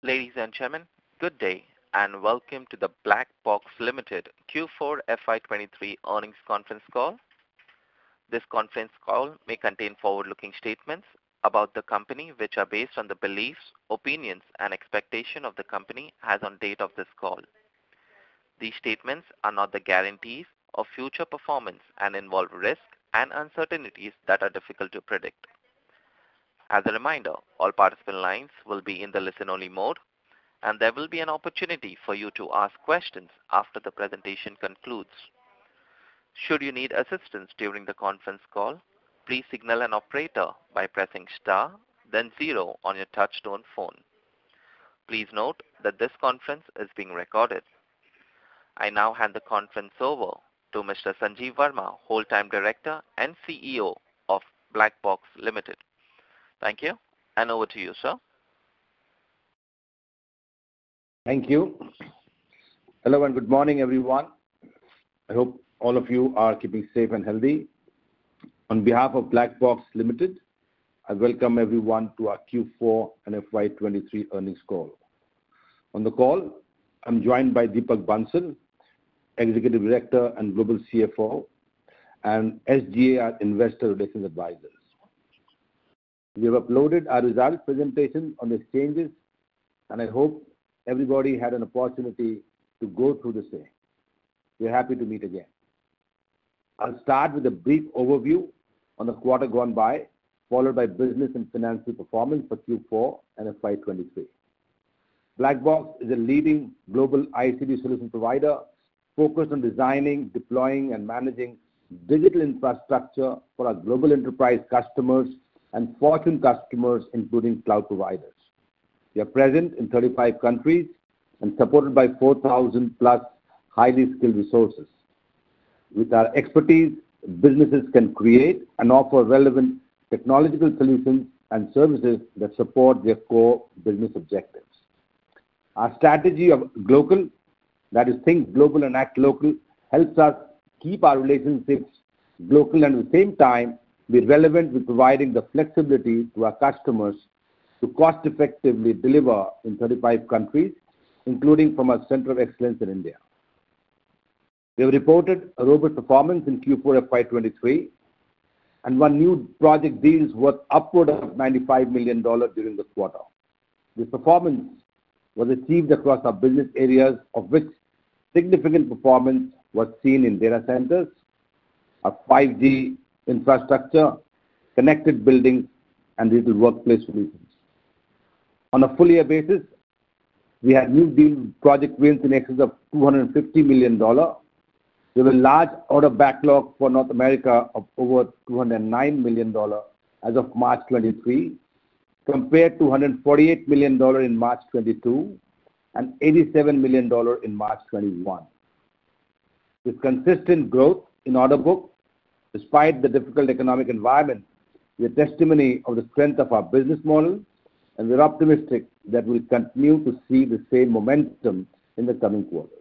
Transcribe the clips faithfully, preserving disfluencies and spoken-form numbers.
Ladies and gentlemen, good day and welcome to the BlackBox Limited Q four F Y twenty-three earnings conference call. This conference call may contain forward-looking statements about the company which are based on the beliefs, opinions, and expectation of the company as on date of this call. These statements are not the guarantees of future performance and involve risks and uncertainties that are difficult to predict. As a reminder, all participant lines will be in the listen-only mode, and there will be an opportunity for you to ask questions after the presentation concludes. Should you need assistance during the conference call, please signal an operator by pressing star, then zero on your touchtone phone. Please note that this conference is being recorded. I now hand the conference over to Mister Sanjeev Verma, Whole-Time Director and C E O of BlackBox Limited. Thank you, and over to you, sir. Thank you. Hello and good morning, everyone. I hope all of you are keeping safe and healthy. On behalf of BlackBox Limited, I welcome everyone to our Q four and F Y twenty-three earnings call. On the call, I'm joined by Deepak Bansal, Executive Director and Global C F O, and S G A, our Investor Relations Advisors. We have uploaded our results presentation on the exchanges, and I hope everybody had an opportunity to go through the same. We are happy to meet again. I'll start with a brief overview on the quarter gone by, followed by business and financial performance for Q four and F Y twenty-three. BlackBox is a leading global I C T solution provider focused on designing, deploying, and managing digital infrastructure for our global enterprise customers and Fortune customers, including cloud providers. We are present in thirty-five countries and supported by four thousand plus highly skilled resources. With our expertise, businesses can create and offer relevant technological solutions and services that support their core business objectives. Our strategy of global, that is think global and act local, helps us keep our relationships global and at the same time be relevant with providing the flexibility to our customers to cost-effectively deliver in thirty-five countries, including from our Center of Excellence in India. We have reported a robust performance in Q four F Y twenty-three and won new project deals worth upward of ninety-five million dollars during the quarter. This performance was achieved across our business areas, of which significant performance was seen in data centers, our five G infrastructure, connected buildings, and digital workplace solutions. On a full year basis, we had new deal project wins in excess of two hundred fifty million dollars. We have a large order backlog for North America of over two hundred nine million dollars as of March twenty-three, compared to one hundred forty-eight million dollars in March twenty-two and eighty-seven million dollars in March twenty-one. This consistent growth in order book, despite the difficult economic environment, is a testimony of the strength of our business model, and we're optimistic that we'll continue to see the same momentum in the coming quarters.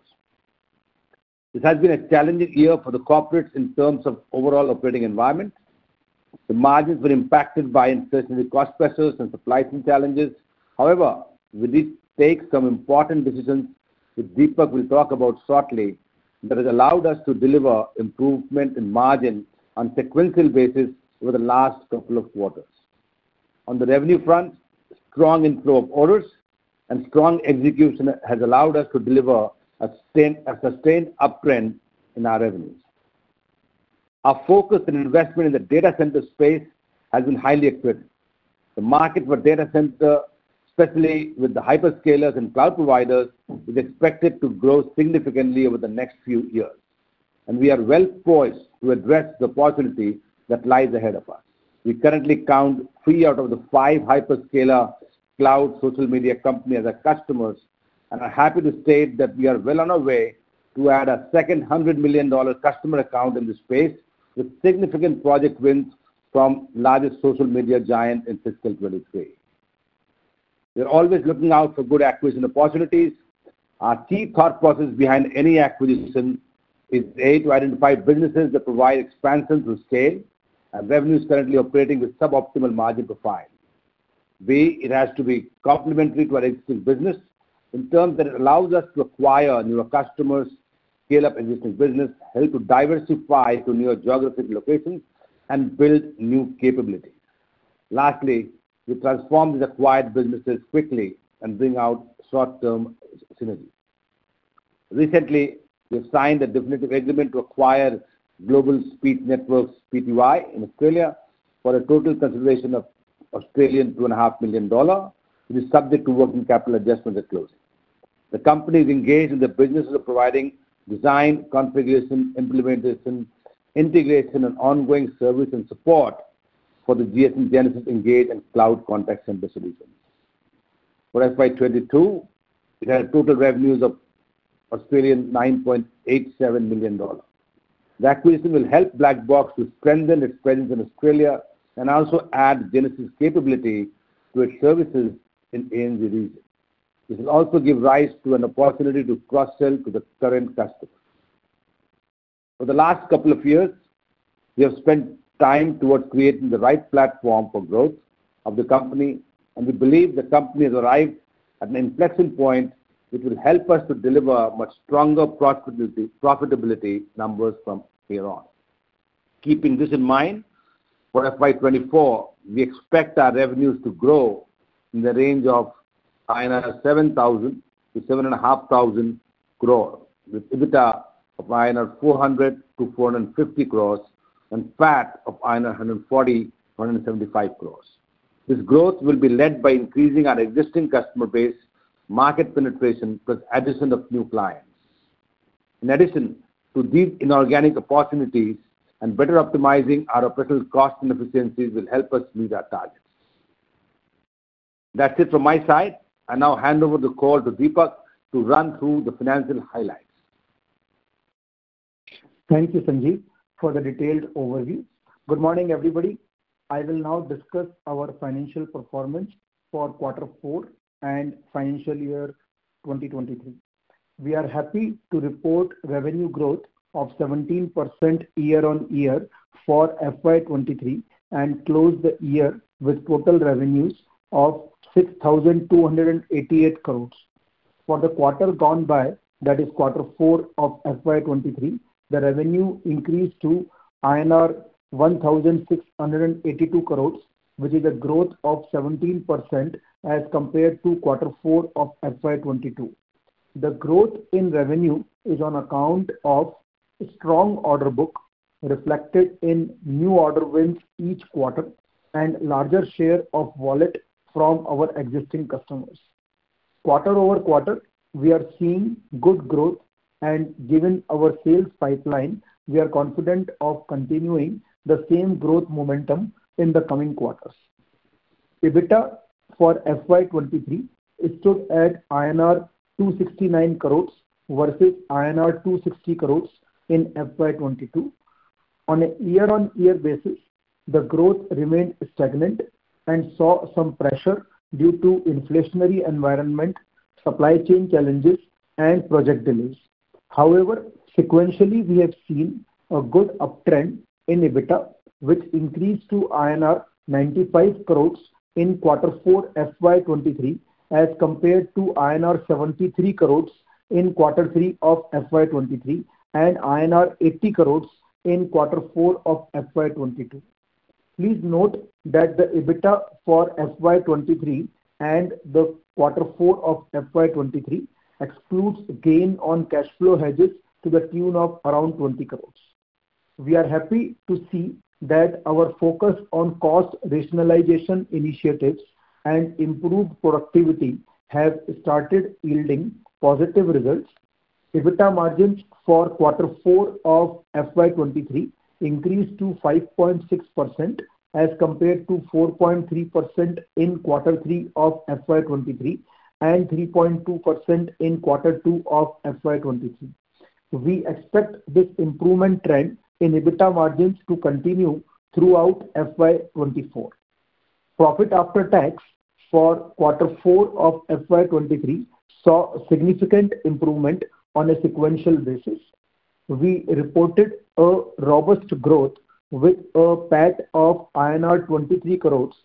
This has been a challenging year for the corporates in terms of overall operating environment. The margins were impacted by inflationary cost pressures and supply chain challenges. However, we did take some important decisions, which Deepak will talk about shortly, that has allowed us to deliver improvement in margin on sequential basis over the last couple of quarters. On the revenue front, strong inflow of orders and strong execution has allowed us to deliver a sustained, a sustained uptrend in our revenues. Our focus and investment in the data center space has been highly accretive. The market for data center, especially with the hyperscalers and cloud providers, is expected to grow significantly over the next few years, and we are well poised to address the opportunity that lies ahead of us. We currently count three out of the five hyperscaler cloud social media companies as our customers, and are happy to state that we are well on our way to add a second one hundred million dollars customer account in this space with significant project wins from largest social media giant in fiscal twenty-three. We are always looking out for good acquisition opportunities. Our key thought process behind any acquisition is A, to identify businesses that provide expansion through scale and revenues currently operating with suboptimal margin profile. B, it has to be complementary to our existing business in terms that it allows us to acquire newer customers, scale up existing business, help to diversify to newer geographic locations, and build new capabilities. Lastly, we transform these acquired businesses quickly and bring out short-term synergy. Recently, we have signed a definitive agreement to acquire Global Speech Networks Pty in Australia for a total consideration of Australian two point five million dollars, which is subject to working capital adjustments at closing. The company is engaged in the business of providing design, configuration, implementation, integration, and ongoing service and support for the G S M Genesys Engage and Cloud Contact Center solutions. For F Y twenty-two, it had total revenues of Australian nine point eight seven million dollars. The acquisition will help BlackBox to strengthen its presence in Australia and also add Genesys capability to its services in A N Z region. This will also give rise to an opportunity to cross-sell to the current customers. For the last couple of years, we have spent time towards creating the right platform for growth of the company, and we believe the company has arrived at an inflection point which will help us to deliver much stronger profitability, profitability numbers from here on. Keeping this in mind, for F Y twenty-four, we expect our revenues to grow in the range of seven thousand to seven thousand five hundred crore, with EBITDA of four hundred to four hundred fifty crores and P A T of one hundred forty to one hundred seventy-five crores. This growth will be led by increasing our existing customer base, market penetration, plus addition of new clients. In addition to these inorganic opportunities, and better optimizing our operational costs and efficiencies will help us meet our targets. That's it from my side. I now hand over the call to Deepak to run through the financial highlights. Thank you, Sanjeev, for the detailed overview. Good morning, everybody. I will now discuss our financial performance for quarter four and financial year twenty twenty-three. We are happy to report revenue growth of seventeen percent year on year for F Y twenty-three and close the year with total revenues of six thousand two hundred eighty-eight crores. For the quarter gone by, that is quarter four of F Y twenty-three, the revenue increased to I N R one thousand six hundred eighty-two crores, which is a growth of seventeen percent as compared to quarter four of F Y twenty-two. The growth in revenue is on account of a strong order book reflected in new order wins each quarter and larger share of wallet from our existing customers. Quarter over quarter, we are seeing good growth, and given our sales pipeline, we are confident of continuing the same growth momentum in the coming quarters. EBITDA for F Y twenty-three stood at I N R two hundred sixty-nine crores versus I N R two hundred sixty crores in F Y twenty-two. On a year-on-year basis, the growth remained stagnant and saw some pressure due to inflationary environment, supply chain challenges, and project delays. However, sequentially, we have seen a good uptrend in EBITDA, which increased to I N R ninety-five crores in quarter four F Y twenty-three as compared to I N R seventy-three crores in quarter three of F Y twenty-three and I N R eighty crores in quarter four of F Y twenty-two. Please note that the EBITDA for F Y twenty-three and the quarter four of F Y twenty-three excludes gain on cash flow hedges to the tune of around twenty crores. We are happy to see that our focus on cost rationalization initiatives and improved productivity have started yielding positive results. EBITDA margins for quarter four of F Y twenty-three increased to five point six percent as compared to four point three percent in quarter three of F Y twenty-three and three point two percent in quarter two of F Y twenty-three. We expect this improvement trend in EBITDA margins to continue throughout F Y twenty-four. Profit after tax for quarter four of F Y twenty-three saw significant improvement on a sequential basis. We reported a robust growth with a P A T of I N R twenty-three crores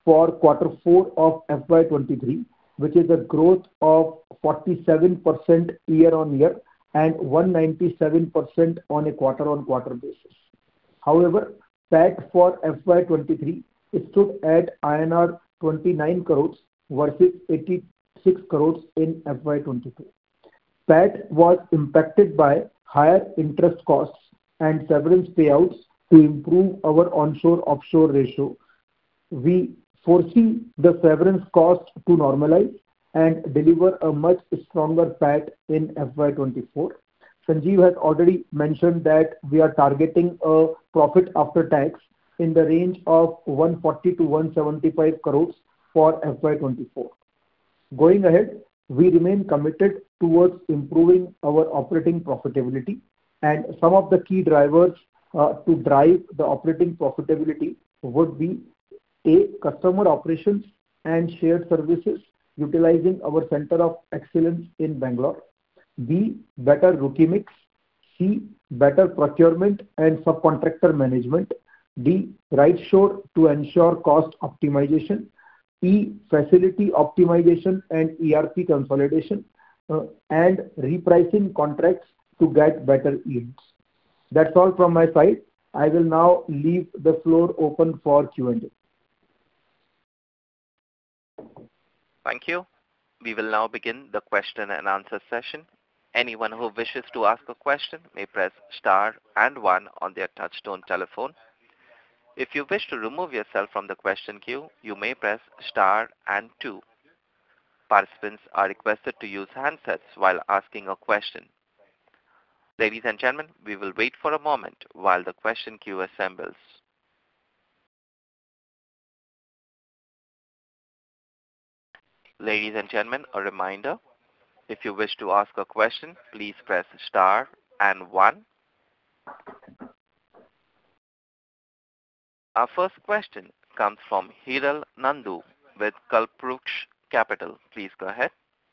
for quarter four of F Y twenty-three, which is a growth of forty-seven percent year-on-year and one hundred ninety-seven percent on a quarter-on-quarter basis. However, P A T for F Y twenty-three stood at I N R twenty-nine crores versus eighty-six crores in F Y twenty-two. P A T was impacted by higher interest costs and severance payouts to improve our onshore-offshore ratio. We foresee the severance cost to normalize and deliver a much stronger P A T in F Y twenty-four. Sanjeev has already mentioned that we are targeting a profit after tax in the range of one hundred forty to one hundred seventy-five crores for F Y twenty-four. Going ahead, we remain committed towards improving our operating profitability, and some of the key drivers uh, to drive the operating profitability would be A. Customer operations and shared services utilizing our Center of Excellence in Bangalore. B. Better rookie mix. C. Better procurement and subcontractor management. D. Right shore to ensure cost optimization. E. Facility optimization and E R P consolidation. Uh, and repricing contracts to get better yields. That's all from my side. I will now leave the floor open for Q and A. Thank you. We will now begin the question and answer session. Anyone who wishes to ask a question may press star and one on their touchtone telephone. If you wish to remove yourself from the question queue, you may press star and two. Participants are requested to use handsets while asking a question. Ladies and gentlemen, we will wait for a moment while the question queue assembles. Ladies and gentlemen, a reminder, if you wish to ask a question, please press star and one. Our first question comes from Hiral Nandu with Kalpvruksh Capital. Please go ahead.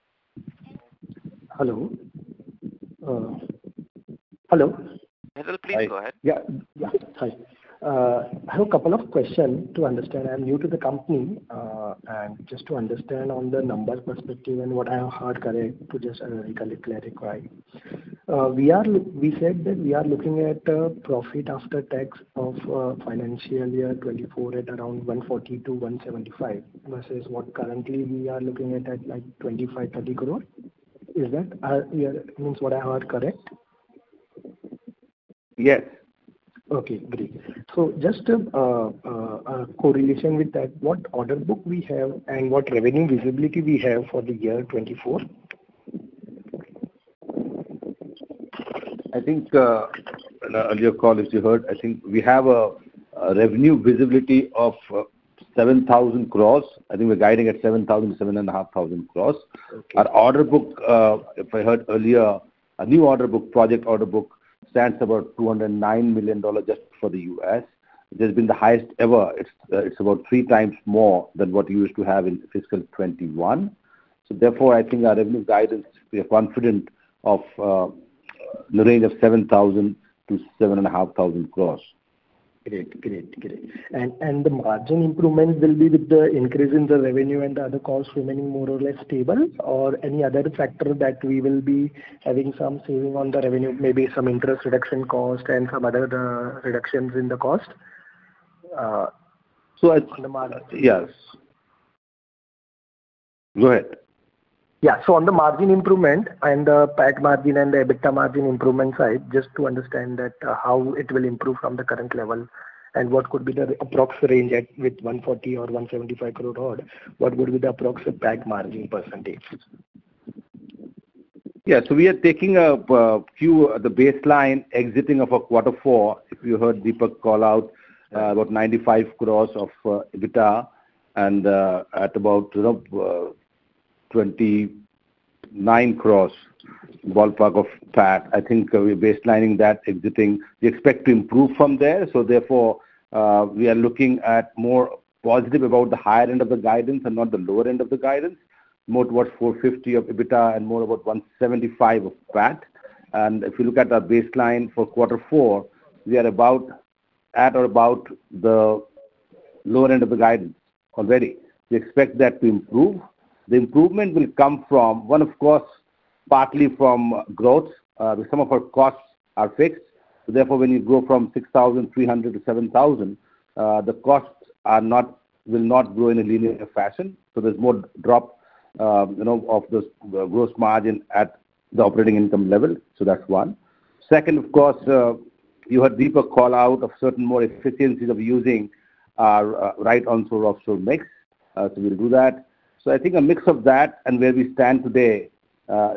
Hello. Uh, hello. Hiral, please Hi. go ahead. Yeah. Yeah. Hi. Uh, I have a couple of questions to understand. I'm new to the company, uh, and just to understand on the numbers perspective and what I have heard correct to just uh, clarify. Uh, we are we said that we are looking at uh, profit after tax of uh, financial year twenty-four at around one forty to one seventy-five versus what currently we are looking at at like twenty-five thirty crore. Is that uh, yeah, means what I heard correct? Yes. Okay, great. So just a, uh, uh, a correlation with that, what order book we have and what revenue visibility we have for the year twenty-four? I think uh, in an earlier call, as you heard, I think we have a, a revenue visibility of uh, seven thousand crores. I think we're guiding at seven thousand to seven thousand five hundred crores. Okay. Our order book, uh, if I heard earlier, a new order book, project order book, stands about two hundred nine million dollars just for the U S. It has been the highest ever. It's uh, it's about three times more than what you used to have in fiscal twenty-one. So therefore, I think our revenue guidance, we are confident of uh, in the range of seven thousand to seven thousand five hundred crores. Great, great, great. And and the margin improvement will be with the increase in the revenue and the other costs remaining more or less stable, or any other factor that we will be having some saving on the revenue, maybe some interest reduction cost and some other uh, reductions in the cost? Uh, so it's, on the margin. Yes. Go ahead. Yeah, so on the margin improvement and the P A T margin and the EBITDA margin improvement side, just to understand that uh, how it will improve from the current level and what could be the approx range at with one forty or one seventy-five crore odd, what would be the approx P A T margin percentage? Yeah, so we are taking a uh, few, uh, the baseline exiting of a quarter four. If you heard Deepak call out uh, about ninety-five crores of uh, EBITDA and uh, at about, you know, uh, twenty-nine crores ballpark of P A T. I think uh, we're baselining that exiting. We expect to improve from there. So therefore, uh, we are looking at more positive about the higher end of the guidance and not the lower end of the guidance, more towards four fifty of EBITDA and more about one seventy-five of P A T. And if you look at our baseline for quarter four, we are about at or about the lower end of the guidance. already. We expect that to improve. The improvement will come from, one, of course, partly from growth. Uh, some of our costs are fixed. So therefore, when you go from six thousand three hundred to seven thousand, uh, the costs are not will not grow in a linear fashion. So there's more drop, uh, you know, of the uh, gross margin at the operating income level. So that's one. Second, of course, uh, you heard Deepak call out of certain more efficiencies of using our uh, right onshore offshore mix. Uh, so we'll do that. So I think a mix of that and where we stand today, uh,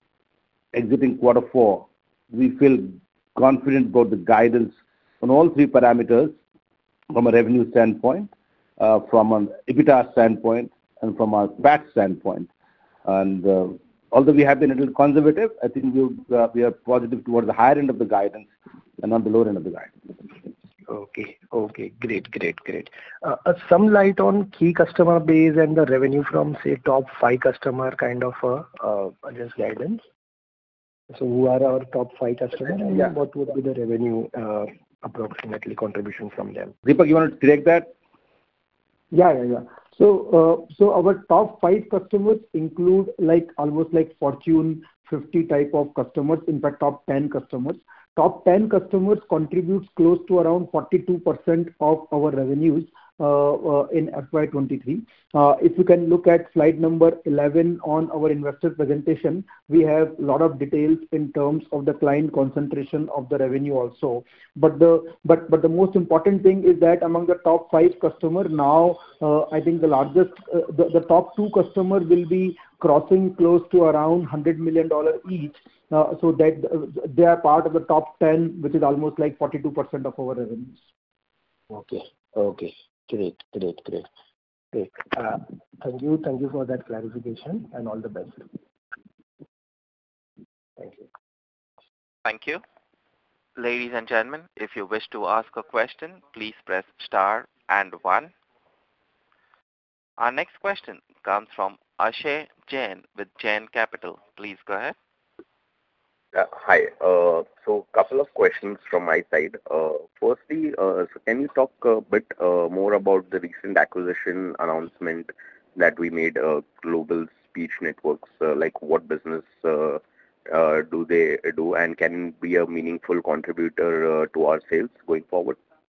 exiting quarter four, we feel confident about the guidance on all three parameters from a revenue standpoint, uh, from an EBITDA standpoint, and from a P A T standpoint. And uh, although we have been a little conservative, I think we uh, we are positive towards the higher end of the guidance and not the lower end of the guidance. Okay, okay, great, great, great. Uh, uh, some light on key customer base and the revenue from, say, top five customer kind of uh, uh, just guidance. So who are our top five customers and yeah. what would be the revenue uh, approximately contribution from them? Deepak, you want to take that? Yeah, yeah, yeah. So, uh, so our top five customers include like almost like Fortune fifty type of customers. In fact, top ten customers. Top ten customers contributes close to around forty-two percent of our revenues uh, uh, in F Y twenty-three. Uh, if you can look at slide number eleven on our investor presentation, we have a lot of details in terms of the client concentration of the revenue also. But the but but the most important thing is that among the top five customers now, uh, I think the largest, uh, the, the top two customers will be crossing close to around one hundred million dollars each. Uh, so that uh, they are part of the top ten, which is almost like forty-two percent of our revenues. Okay, okay, great, great, great, great. Uh, thank you, thank you for that clarification and all the best. Thank you. Thank you. Ladies and gentlemen, if you wish to ask a question, please press star and one. Our next question comes from Ashay Jain with Jain Capital. Please go ahead. Uh, hi. Uh, so, couple of questions from my side. Uh, firstly, uh, so can you talk a bit uh, more about the recent acquisition announcement that we made, uh, Global Speech Networks? Uh, like, what business uh, uh, do they do, and can it be a meaningful contributor uh, to our sales going forward?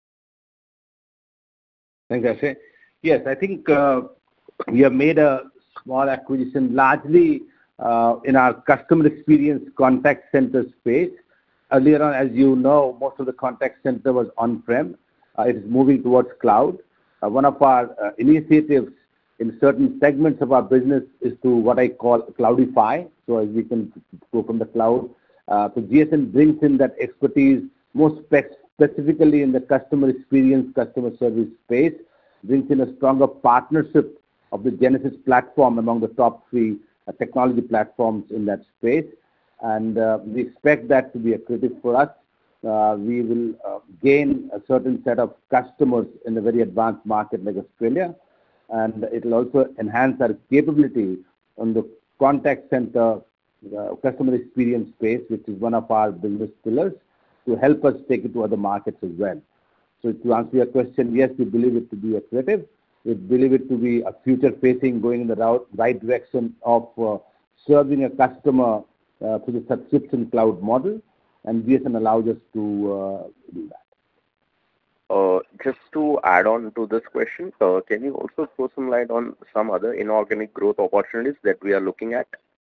Thanks, Ashay. Yes, I think uh, we have made a small acquisition, largely Uh, in our customer experience contact center space. Earlier on, as you know, most of the contact center was on-prem. Uh, it is moving towards cloud. Uh, one of our uh, initiatives in certain segments of our business is to what I call cloudify. So as we can go from the cloud. Uh, so G S N brings in that expertise, most spe- specifically in the customer experience, customer service space, brings in a stronger partnership of the Genesys platform among the top three Uh, technology platforms in that space, and uh, we expect that to be accretive for us. Uh, we will uh, gain a certain set of customers in a very advanced market like Australia, and it will also enhance our capability on the contact center uh, customer experience space, which is one of our business pillars, to help us take it to other markets as well. So to answer your question, yes, we believe it to be accretive. We believe it to be a future-facing, going in the route, right direction of uh, serving a customer uh, through the subscription cloud model, and G S N allows us to uh, do that. Uh, just to add on to this question, uh, can you also throw some light on some other inorganic growth opportunities that we are looking at?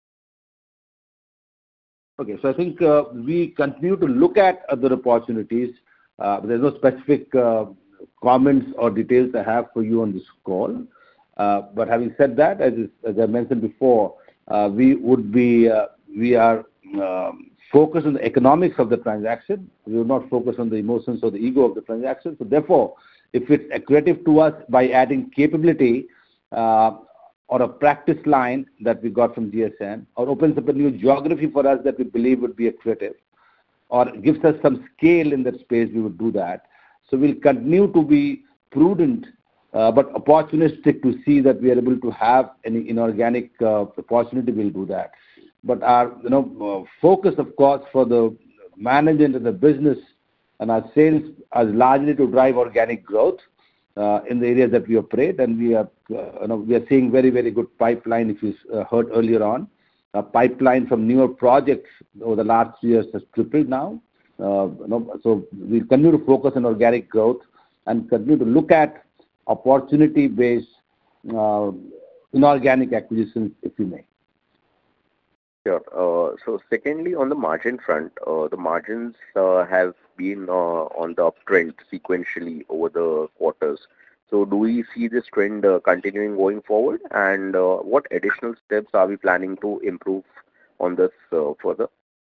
Okay, so I think uh, we continue to look at other opportunities. Uh, but there's no specific uh, comments or details I have for you on this call. Uh, but having said that, as, is, as I mentioned before, uh, we would be, uh, we are um, focused on the economics of the transaction. We will not focus on the emotions or the ego of the transaction. So therefore, if it's accretive to us by adding capability uh, or a practice line that we got from G S N, or opens up a new geography for us that we believe would be accretive, or gives us some scale in that space, we would do that. So we'll continue to be prudent, uh, but opportunistic to see that we are able to have any inorganic uh, opportunity. We'll do that. But our, you know, uh, focus, of course, for the management of the business and our sales is largely to drive organic growth. uh, in the areas that we operate, and we are, uh, you know, we are seeing very, very good pipeline. If you uh, heard earlier on, a pipeline from newer projects over the last few years has tripled now. Uh, you know, so we'll continue to focus on organic growth and continue to look at opportunity-based uh, inorganic acquisitions, if you may. Sure. Uh, so secondly, on the margin front, uh, the margins uh, have been uh, on the uptrend sequentially over the quarters. So do we see this trend uh, continuing going forward? And uh, what additional steps are we planning to improve on this uh, further?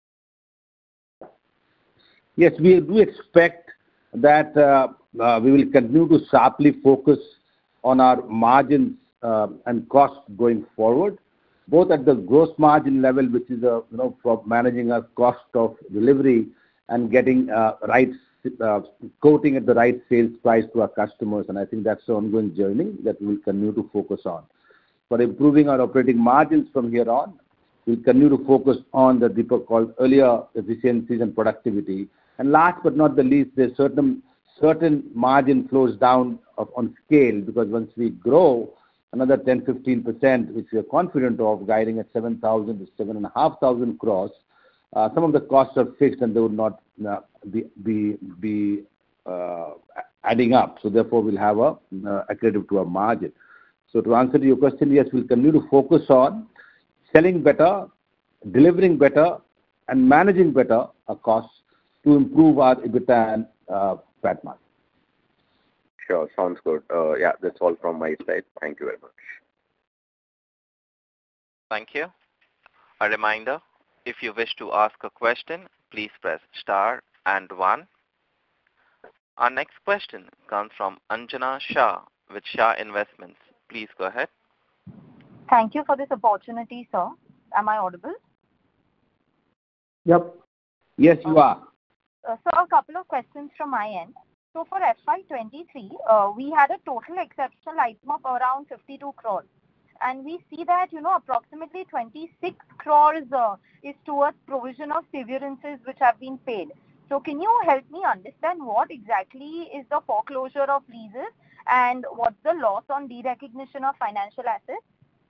Yes, we do expect that uh, uh, we will continue to sharply focus on our margins uh, and costs going forward, both at the gross margin level, which is uh, you know, for managing our cost of delivery and getting uh, right uh, quoting at the right sales price to our customers. And I think that's an ongoing journey that we will continue to focus on. For improving our operating margins from here on, we'll continue to focus on the Deepak called earlier efficiencies and productivity. And last but not the least, there's certain certain margin flows down of, on scale, because once we grow another ten to fifteen percent, which we are confident of, guiding at seven thousand to seven thousand five hundred crores, uh, some of the costs are fixed and they would not uh, be, be, be uh, adding up. So therefore, we'll have a uh, accretive to our margin. So to answer to your question, yes, we'll continue to focus on selling better, delivering better, and managing better our costs to improve our EBITDA and uh, P A T margin. Sure, sounds good. Uh, yeah, that's all from my side. Thank you very much. Thank you. A reminder, if you wish to ask a question, please press star and one. Our next question comes from Anjana Shah with Shah Investments. Please go ahead. Thank you for this opportunity, sir. Am I audible? Yep. Yes, you are. Uh, so a couple of questions from my end. So for F Y twenty-three, uh, we had a total exceptional item of around fifty-two crores. And we see that, you know, approximately twenty-six crores uh, is towards provision of severances which have been paid. So can you help me understand what exactly is the foreclosure of leases and what's the loss on derecognition of financial assets?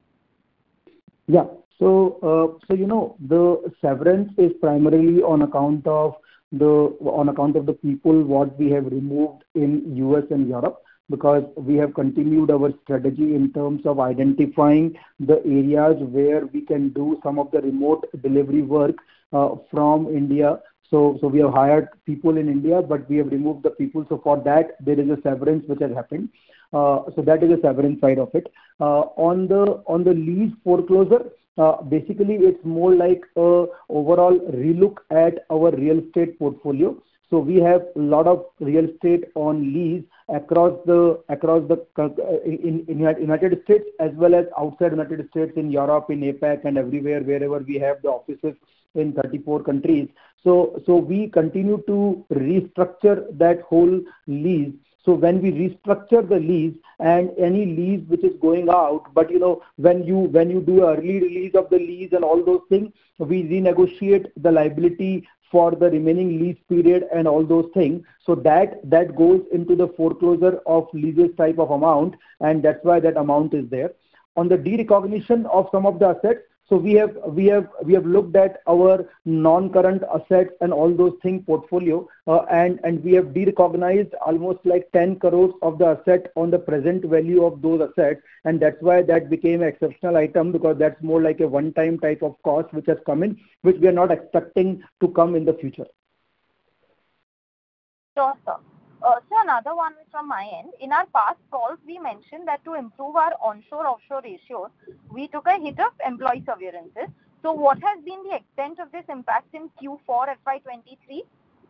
Yeah. So, uh, so you know, the severance is primarily on account of the on account of the people what we have removed in U S and Europe, because we have continued our strategy in terms of identifying the areas where we can do some of the remote delivery work uh, from India. So, so we have hired people in India, but we have removed the people. So for that, there is a severance which has happened. Uh, so that is the severance side of it. Uh, on the on the lease foreclosure, uh, basically it's more like a overall relook at our real estate portfolio. So we have a lot of real estate on lease across the across the in, in United States as well as outside United States, in Europe, in APAC, and everywhere wherever we have the offices in thirty-four countries. So so we continue to restructure that whole lease. So when we restructure the lease and any lease which is going out, but you know, when you when you do an early release of the lease and all those things, we renegotiate the liability for the remaining lease period and all those things. So that that goes into the foreclosure of leases type of amount, and that's why that amount is there. On the derecognition of some of the assets, so we have we have we have looked at our non-current assets and all those things portfolio, uh, and and we have derecognized almost like ten crores of the asset on the present value of those assets, and that's why that became an exceptional item, because that's more like a one-time type of cost which has come in, which we are not expecting to come in the future. Sure, sir. Uh, so another one from my end. In our past calls, we mentioned that to improve our onshore-offshore ratios, we took a hit of employee severances. So what has been the extent of this impact in Q four F Y twenty-three?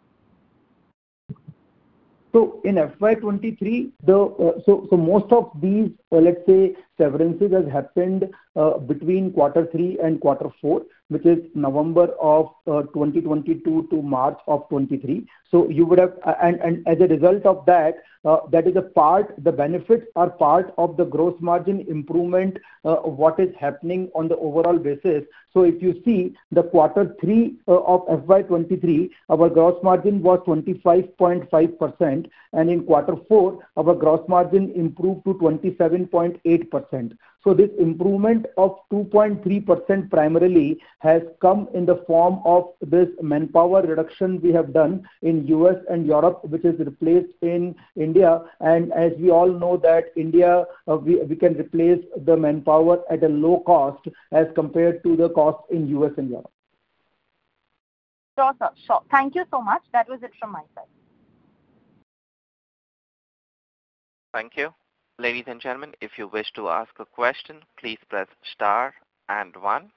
So in F Y twenty-three, the uh, so so most of these uh, let's say severances has happened uh, between quarter three and quarter four. which is November of uh, twenty twenty-two to March of twenty-three. So you would have, and, and as a result of that, uh, that is a part, the benefits are part of the gross margin improvement, uh, what is happening on the overall basis. So if you see the quarter three uh, of F Y twenty-three, our gross margin was twenty-five point five percent, and in quarter four, our gross margin improved to twenty-seven point eight percent. So this improvement of two point three percent primarily has come in the form of this manpower reduction we have done in U S and Europe, which is replaced in India. And as we all know that India, uh, we, we can replace the manpower at a low cost as compared to the cost in U S and Europe. Sure, sir. Sure. Thank you so much. That was it from my side. Thank you. Ladies and gentlemen, if you wish to ask a question, please press star and one.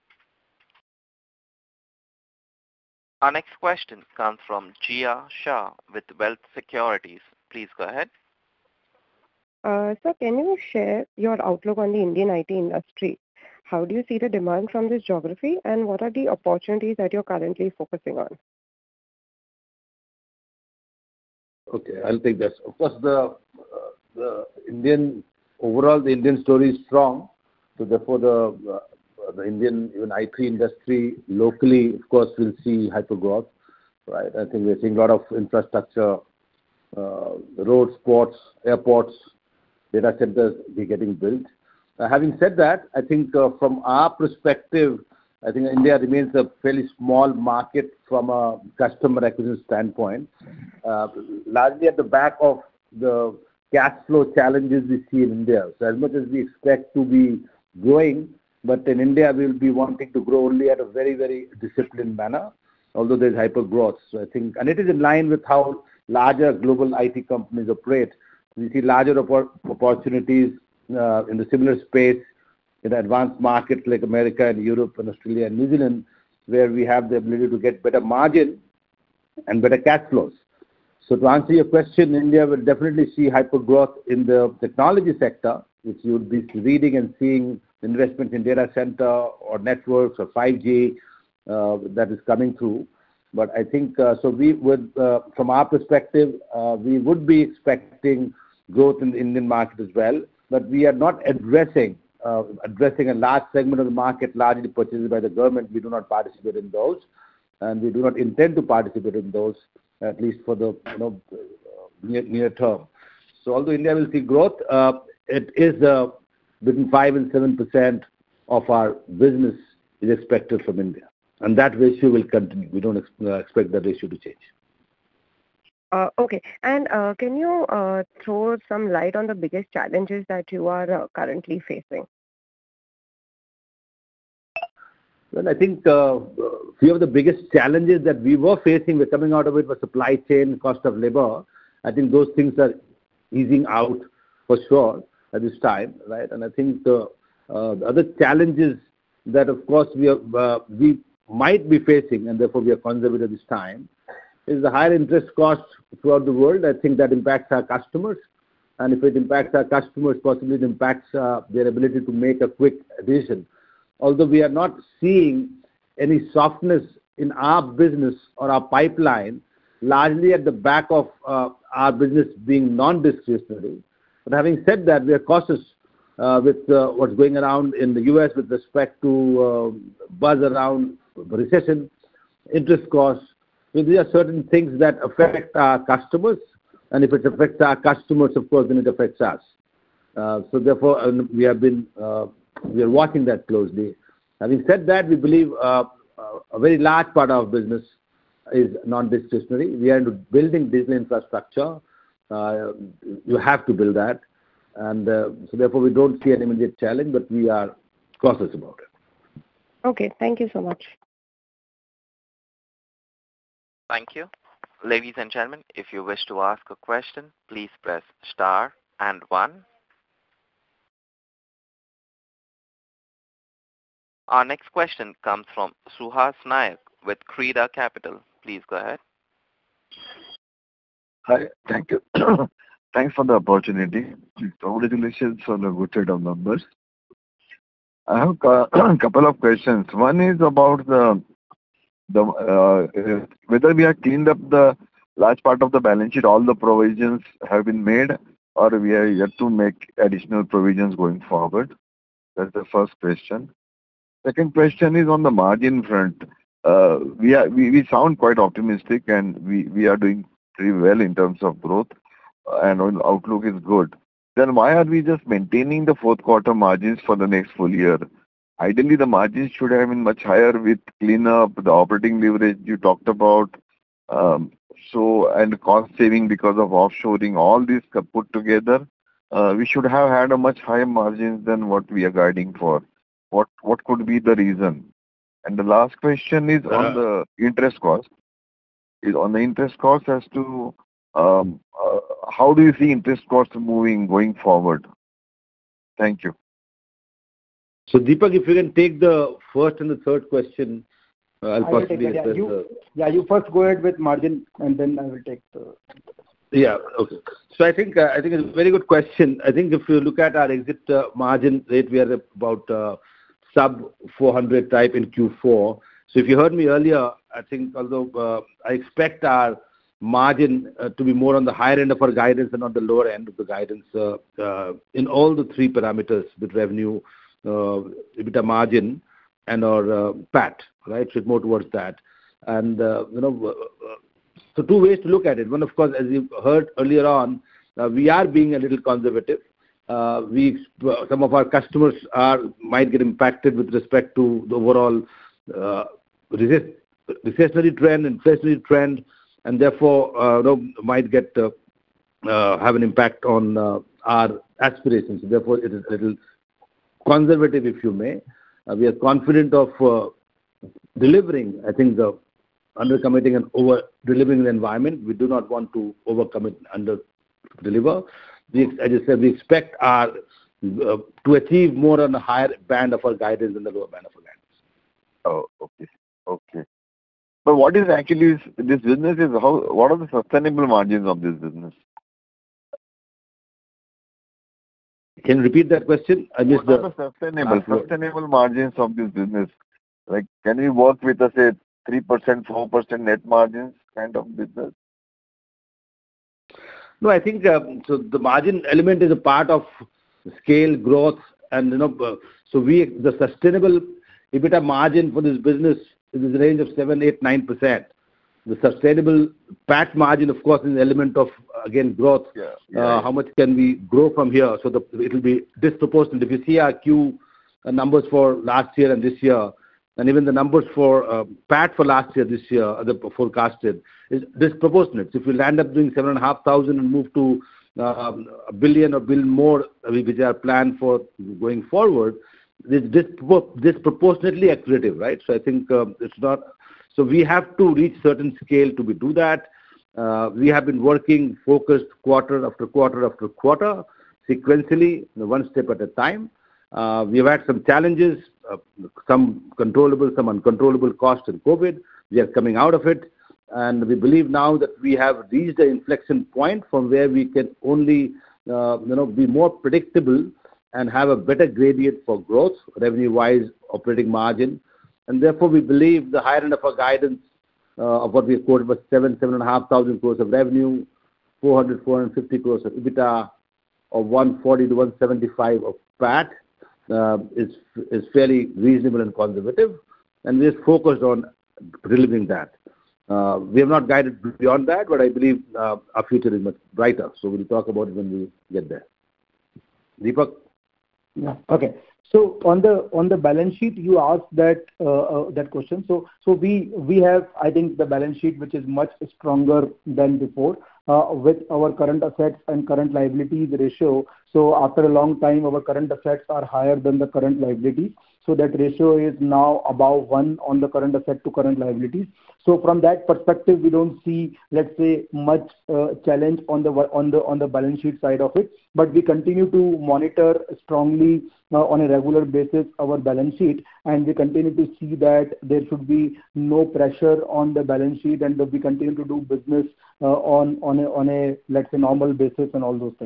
Our next question comes from Jia Shah with Wealth Securities. Please go ahead. Uh, sir, can you share your outlook on the Indian I T industry? How do you see the demand from this geography, and what are the opportunities that you're currently focusing on? Okay, I'll take this. Of course, the uh, the Indian overall, the Indian story is strong. So therefore, the uh, the Indian even I T industry locally, of course, will see hyper growth. Right? I think we're seeing a lot of infrastructure, uh, roads, ports, airports, data centers be getting built. Uh, having said that, I think uh, from our perspective, I think India remains a fairly small market from a customer acquisition standpoint, uh, largely at the back of the cash flow challenges we see in India. So as much as we expect to be growing, but in India we will be wanting to grow only at a very, very disciplined manner, although there's hyper growth. So I think, and it is in line with how larger global I T companies operate. We see larger oppor- opportunities uh, in the similar space in advanced markets like America and Europe and Australia and New Zealand, where we have the ability to get better margin and better cash flows. So to answer your question, India will definitely see hyper growth in the technology sector, which you would be reading and seeing investments in data center or networks or five G uh, that is coming through. But I think, uh, so we would, uh, from our perspective, uh, we would be expecting growth in the Indian market as well, but we are not addressing Uh, addressing a large segment of the market largely purchased by the government. We do not participate in those, and we do not intend to participate in those, at least for the you know near, near term. So although India will see growth, uh, it is uh, between five and seven percent of our business is expected from India, and that ratio will continue. We don't ex- uh, expect that ratio to change. Uh, okay, and uh, can you uh, throw some light on the biggest challenges that you are uh, currently facing? Well, I think uh, a few of the biggest challenges that we were facing, we're coming out of it, was supply chain, cost of labor. I think those things are easing out for sure at this time, right? And I think the, uh, the other challenges that, of course, we are, uh, we might be facing, and therefore we are conservative this time, is the higher interest costs throughout the world. I think that impacts our customers, and if it impacts our customers, possibly it impacts uh, their ability to make a quick decision. Although we are not seeing any softness in our business or our pipeline, largely at the back of uh, our business being non-discretionary. But having said that, we are cautious uh, with uh, what's going around in the U S with respect to uh, buzz around recession, interest costs. So these are certain things that affect our customers, and if it affects our customers, of course, then it affects us. Uh, so therefore, uh, we have been uh, we are watching that closely. Having said that, we believe uh, a very large part of our business is non-discretionary. We are into building digital infrastructure. Uh, you have to build that, and uh, so therefore we don't see an immediate challenge, but we are cautious about it. Okay, thank you so much. Thank you. Ladies and gentlemen, if you wish to ask a question, please press star and one. Our next question comes from Suhas Nayak with Creda Capital. Please go ahead. Hi, thank you. Thanks for the opportunity. Congratulations on a good set of numbers. I have a couple of questions. One is about the the uh, whether we have cleaned up the large part of the balance sheet, all the provisions have been made, or we are yet to make additional provisions going forward. That's the first question. Second question is on the margin front. Uh, we are we, we sound quite optimistic, and we, we are doing pretty well in terms of growth, uh, and our outlook is good. Then why are we just maintaining the fourth quarter margins for the next full year? Ideally, the margins should have been much higher with cleanup, the operating leverage you talked about, um, so and cost saving because of offshoring. All these put together, uh, we should have had a much higher margins than what we are guiding for. What what could be the reason? And the last question is on the interest cost. Is on the interest cost as to um, uh, how do you see interest costs moving going forward? Thank you. So, Deepak, if you can take the first and the third question, uh, I'll I will possibly take that, yeah. address You, the... yeah, you first go ahead with margin, and then I will take the... Yeah, okay. So I think uh, I think it's a very good question. I think if you look at our exit uh, margin rate, we are about uh, sub four hundred type in Q four. So if you heard me earlier, I think although uh, I expect our margin uh, to be more on the higher end of our guidance and on the lower end of the guidance uh, uh, in all the three parameters with revenue, uh, EBITDA margin, and our uh, P A T, right? So it's more towards that. And, uh, you know, uh, so two ways to look at it. One, of course, as you heard earlier on, uh, we are being a little conservative. Uh, we some of our customers are might get impacted with respect to the overall uh, resist, recessionary trend, inflationary trend, and therefore uh, you know, might get uh, uh, have an impact on uh, our aspirations. Therefore, it is a little conservative, if you may. Uh, we are confident of uh, delivering. I think the under-committing and over-delivering the environment. We do not want to over-commit and under-deliver. We, as I said, we expect our uh, to achieve more on the higher band of our guidance than the lower band of our guidance. Oh, okay, okay. But what is actually this business is how? What are the sustainable margins of this business? Can you repeat that question? I missed what the, are the sustainable sustainable margins of this business? Like, can we work with a say three percent, four percent net margins kind of business? No, I think um, so. The margin element is a part of scale, growth, and you know. Uh, so we the sustainable EBITDA margin for this business is in the range of seven, eight, nine percent. The sustainable P A T margin, of course, is an element of again growth. Yeah, yeah, uh, yeah. How much can we grow from here? So the, it will be disproportionate. If you see our Q uh, numbers for last year and this year, and even the numbers for uh, P A T for last year, this year, uh, the forecasted, is disproportionate. So if we land up doing seven and a half thousand and move to uh, a billion or billion more, uh, which are planned for going forward, it's dispro- disproportionately accretive, right? So I think uh, it's not. So we have to reach certain scale to be do that. Uh, we have been working focused quarter after quarter after quarter, sequentially, one step at a time. Uh, we have had some challenges, uh, some controllable, some uncontrollable costs in COVID. We are coming out of it, and we believe now that we have reached the inflection point from where we can only, uh, you know, be more predictable and have a better gradient for growth, revenue-wise, operating margin, and therefore we believe the higher end of our guidance uh, of what we quoted was seven, seven and a half thousand crores of revenue, four hundred, four hundred fifty crores of EBITDA, or one forty to one seventy-five of P A T. Uh, is is fairly reasonable and conservative, and we are focused on delivering that. Uh, we have not guided beyond that, but I believe uh, our future is much brighter. So we'll talk about it when we get there. Deepak? Yeah. Okay. So on the on the balance sheet, you asked that uh, uh, that question. So so we we have, I think, the balance sheet which is much stronger than before uh, with our current assets and current liabilities ratio. So after a long time, our current assets are higher than the current liabilities. So that ratio is now above one on the current asset to current liabilities. So from that perspective, we don't see, let's say, much uh, challenge on the on the on the balance sheet side of it. But we continue to monitor strongly uh, on a regular basis our balance sheet, and we continue to see that there should be no pressure on the balance sheet, and that we continue to do business uh, on on a on a let's say normal basis and all those things.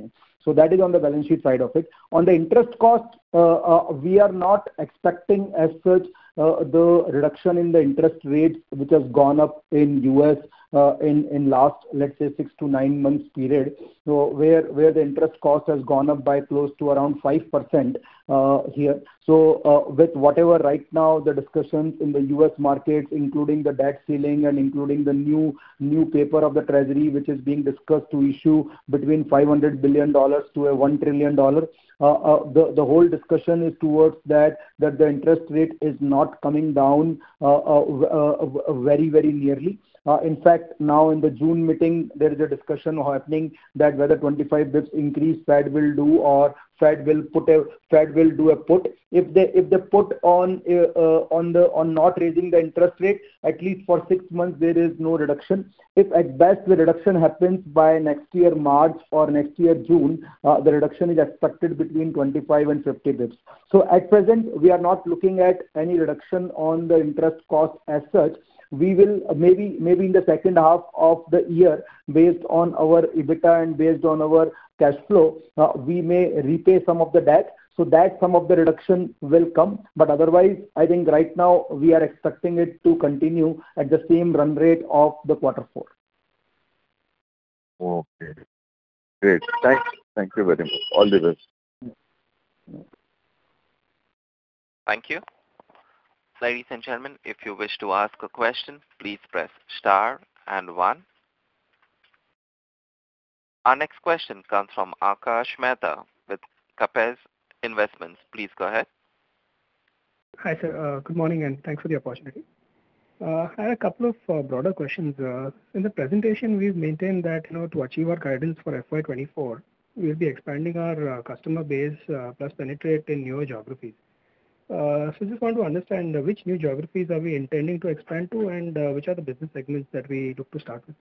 So that is on the balance sheet side of it. On the interest cost, uh, uh, we are not expecting as such uh, the reduction in the interest rates which has gone up in U S uh, in in last, let's say, six to nine months period. So where where the interest cost has gone up by close to around five percent uh, here. So uh, with whatever right now the discussions in the U S markets, including the debt ceiling and including the new new paper of the Treasury which is being discussed to issue between five hundred billion dollars to a one trillion dollars. Uh, uh, the, the whole discussion is towards that, that the interest rate is not coming down uh, uh, uh, very, very nearly. Uh, in fact, now in the June meeting, there is a discussion happening that whether twenty-five bips increase Fed will do or Fed will put a Fed will do a put. If they if they put on uh, uh, on the on not raising the interest rate, at least for six months there is no reduction. If at best the reduction happens by next year March or next year June, uh, the reduction is expected between twenty-five and fifty bips. So at present we are not looking at any reduction on the interest cost as such. We will maybe maybe in the second half of the year, based on our EBITDA and based on our cash flow, uh, we may repay some of the debt. So that some of the reduction will come. But otherwise, I think right now we are expecting it to continue at the same run rate of the quarter four. Okay. Great. Thank you. Thank you very much. All the best. Thank you. Ladies and gentlemen, if you wish to ask a question, please press star and one. Our next question comes from Akash Mehta with Capes Investments. Please go ahead. Hi, sir. Uh, good morning, and thanks for the opportunity. Uh, I had a couple of uh, broader questions. Uh, in the presentation, we've maintained that, you know, to achieve our guidance for F Y twenty-four, we'll be expanding our uh, customer base uh, plus penetrate in newer geographies. Uh, so just want to understand uh, which new geographies are we intending to expand to, and uh, which are the business segments that we look to start with?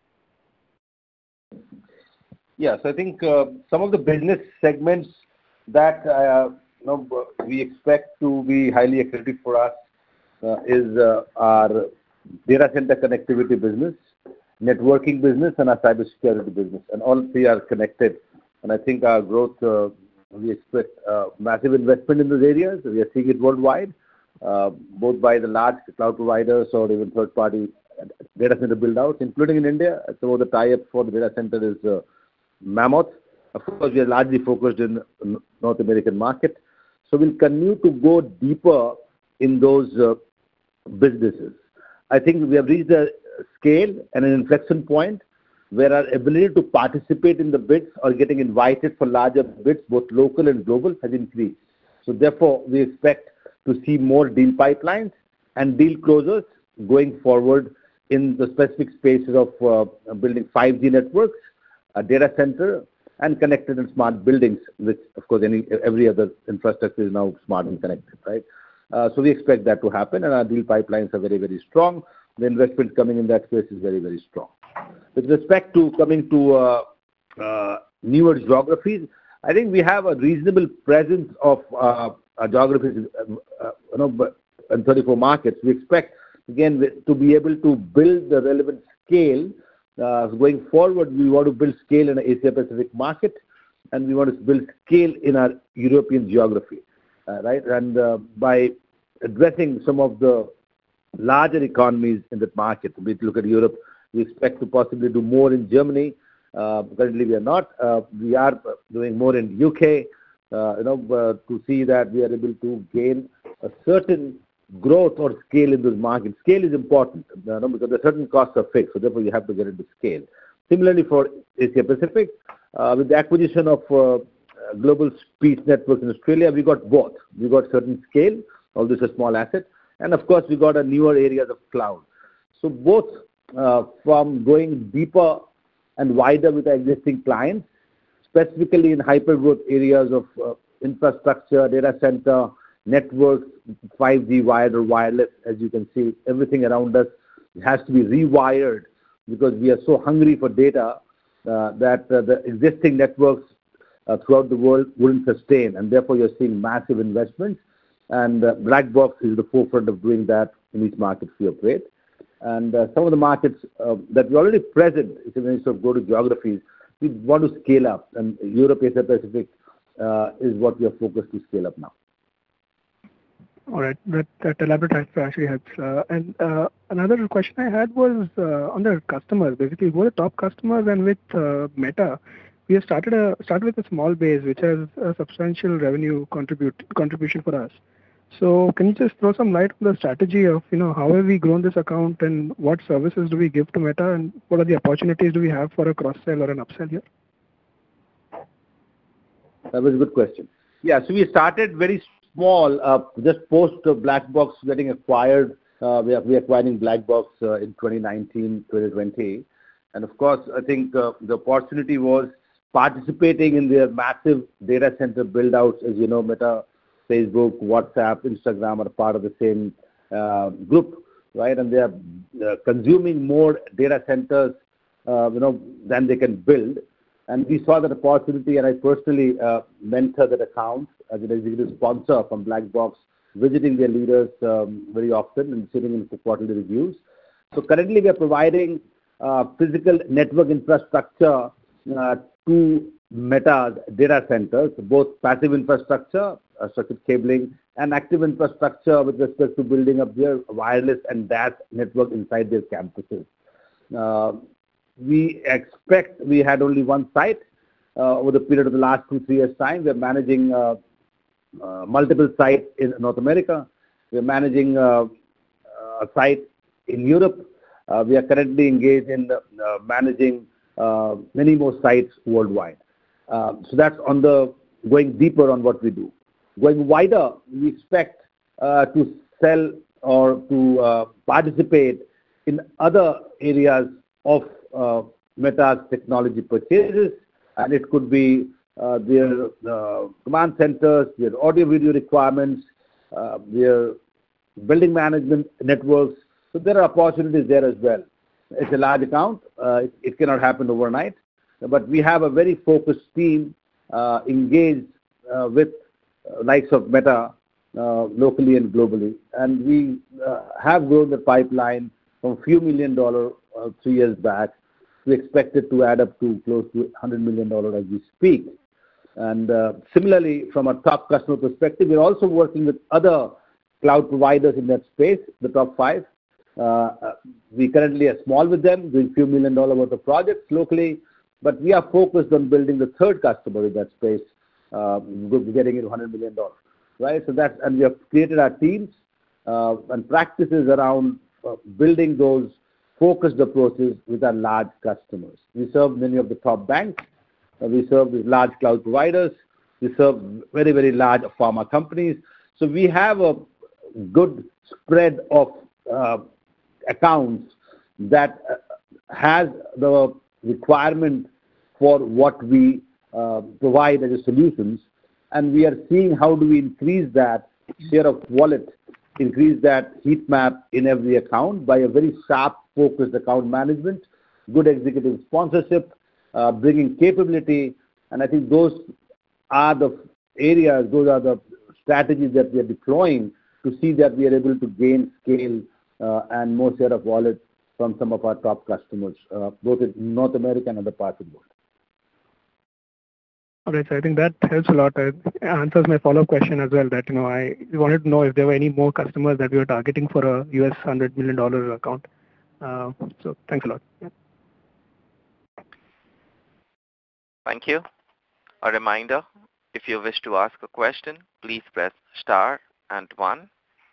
Yes, I think uh, some of the business segments that uh, you know, we expect to be highly accretive for us uh, is uh, our data center connectivity business, networking business, and our cybersecurity business. And all three are connected. And I think our growth, uh, we expect uh, massive investment in those areas. We are seeing it worldwide, uh, both by the large cloud providers or even third-party data center build-outs, including in India. Some of the tie-ups for the data center is uh, Mammoth. Of course, we are largely focused in the North American market. So we'll continue to go deeper in those uh, businesses. I think we have reached a scale and an inflection point where our ability to participate in the bids or getting invited for larger bids, both local and global, has increased. So therefore, we expect to see more deal pipelines and deal closures going forward in the specific spaces of uh, building five G networks, a data center, and connected and smart buildings, which, of course, any every other infrastructure is now smart and connected, right? Uh, so we expect that to happen, and our deal pipelines are very, very strong. The investment coming in that space is very, very strong. With respect to coming to uh, uh, newer geographies, I think we have a reasonable presence of uh, our geographies, uh, you know, in thirty-four markets. We expect, again, to be able to build the relevant scale. Uh, going forward, we want to build scale in the Asia-Pacific market, and we want to build scale in our European geography, uh, right? And uh, by addressing some of the larger economies in that market, we look at Europe, we expect to possibly do more in Germany. Uh, currently, we are not. Uh, we are doing more in U K, uh, you know, uh, to see that we are able to gain a certain growth or scale in those markets. Scale is important, you know, because the certain costs are fixed, so therefore you have to get into scale. Similarly for Asia Pacific, uh, with the acquisition of uh, Global Speech Networks in Australia, we got both. We got certain scale, although it's a small asset, and of course we got a newer areas of cloud. So both uh, from going deeper and wider with our existing clients, specifically in hyper-growth areas of uh, infrastructure, data center, networks, five G, wired or wireless. As you can see, everything around us has to be rewired because we are so hungry for data uh, that uh, the existing networks uh, throughout the world wouldn't sustain, and therefore you're seeing massive investments. And uh, BlackBox is the forefront of doing that in each market we operate. And uh, some of the markets uh, that we're already present, if you sort of go to geographies, we want to scale up, and Europe, Asia Pacific uh, is what we are focused to scale up now. All right. That, that elaborate answer actually helps. Uh, and uh, another question I had was uh, on the customers. Basically, who are the top customers, and with uh, Meta, we have started a started with a small base, which has a substantial revenue contribute contribution for us. So, can you just throw some light on the strategy of, you know, how have we grown this account, and what services do we give to Meta, and what are the opportunities do we have for a cross sell or an upsell here? That was a good question. Yeah, so we started very small, uh, just post uh, Blackbox getting acquired. Uh, we are we acquiring Blackbox uh, in twenty nineteen, twenty twenty. And of course, I think uh, the opportunity was participating in their massive data center build-outs. As you know, Meta, Facebook, WhatsApp, Instagram are part of the same uh, group, right? And they are uh, consuming more data centers, uh, you know, than they can build. And we saw that opportunity, and I personally uh, mentor that account as an executive sponsor from Blackbox, visiting their leaders um, very often and sitting in quarterly reviews. So currently we are providing uh, physical network infrastructure uh, to Meta's data centers, both passive infrastructure, uh, structured cabling, and active infrastructure with respect to building up their wireless and D A S network inside their campuses. Uh, we expect we had only one site uh, over the period of the last two, three years' time. We're managing uh, uh, multiple sites in North America. We're managing uh, a site in Europe. Uh, we are currently engaged in uh, managing uh, many more sites worldwide. Uh, so that's on the going deeper on what we do. Going wider, we expect uh, to sell or to uh, participate in other areas of uh, Meta's technology purchases, and it could be uh, their uh, command centers, their audio video requirements, uh, their building management networks. So there are opportunities there as well. It's a large account. Uh, it, it cannot happen overnight, but we have a very focused team uh, engaged uh, with uh, likes of Meta uh, locally and globally, and we uh, have grown the pipeline from a few million dollars uh, three years back. We expect it to add up to close to one hundred million dollars as we speak. And uh, similarly, from a top customer perspective, we're also working with other cloud providers in that space, the top five. Uh, we currently are small with them, doing a few million dollar worth of projects locally, but we are focused on building the third customer in that space, uh, getting it one hundred million dollars, right? So that's, and we have created our teams uh, and practices around uh, building those focused approaches with our large customers. We serve many of the top banks. Uh, we serve the large cloud providers. We serve very, very large pharma companies. So we have a good spread of uh, accounts that uh, has the requirement for what we uh, provide as a solutions, and we are seeing how do we increase that share of wallet, increase that heat map in every account by a very sharp, focused account management, good executive sponsorship, uh, bringing capability, and I think those are the areas, those are the strategies that we are deploying to see that we are able to gain scale uh, and more share of wallet from some of our top customers, uh, both in North America and other parts of the world. All right, so I think that helps a lot. It answers my follow-up question as well, that, you know, I wanted to know if there were any more customers that we were targeting for a U S one hundred million dollars account. Uh, so thanks a lot. Yeah. Thank you. A reminder, if you wish to ask a question, please press star and one.